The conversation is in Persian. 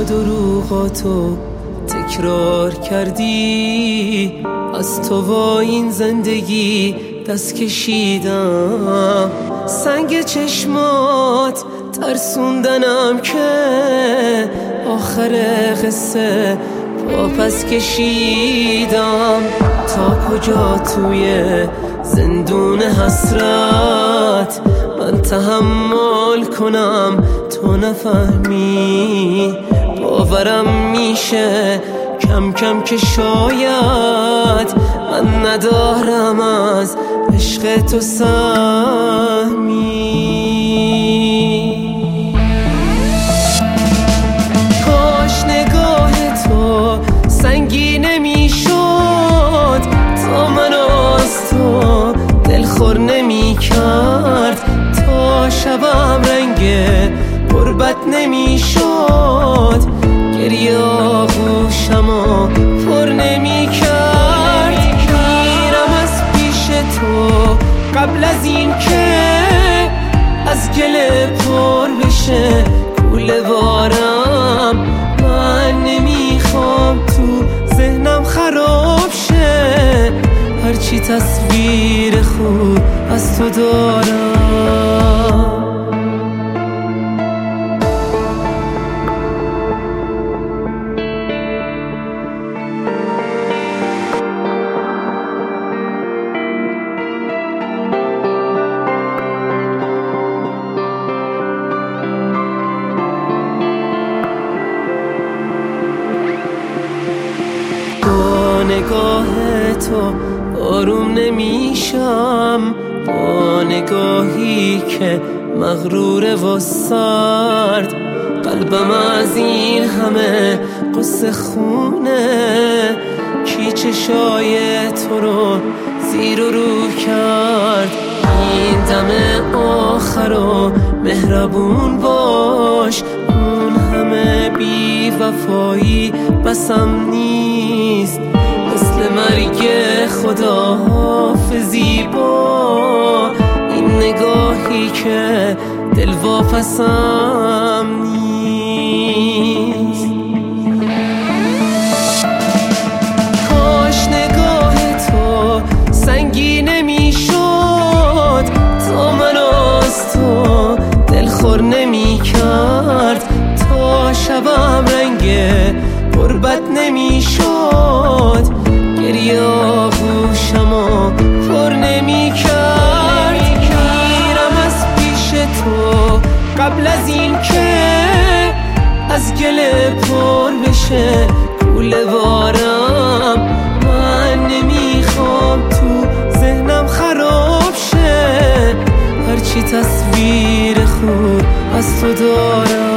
با دروغاتو تکرار کردی، از تو با این زندگی دست کشیدم. سنگ چشمات ترسوندنم که آخر قصه پا پس کشیدم. تا کجا توی زندون حسرت من تحمل کنم تو نفهمی؟ باورم میشه کم کم که شاید من ندارم از عشق تو سهمی. کاش نگاه تو سنگین نمیشد، تا منو از تو دلخور نمیکرد، تا شبم رنگ غربت نمیشد، گریه آغوشمو پر نمیکرد. میرم از پیش تو قبل از این که از گله پر بشه کوله بارم. من نمیخوام تو ذهنم خراب شه، هرچی تصویر خوب از تو دارم. نگاه تو آروم نمیشم، با نگاهی که مغروره و سرد. قلبم از این همه قصه خونه، کی چشای تو رو زیر و رو کرد؟ این دم آخر و مهربون باش، اون همه بی وفایی بسم نیست. مثل مرگ خدا حافظی با این نگاهی که دل واپسم نیست. کاش نگاه تو سنگین نمیشد، تا منو از تو دلخور نمیکرد، تا شبم رنگ غربت نمیشد، گریه آغوشمو پر نمیکرد. میرم از پیش تو قبل از این که از گله پر بشه کوله بارم. من نمیخوام تو ذهنم خراب شه، هرچی تصویر خوب از تو دارم.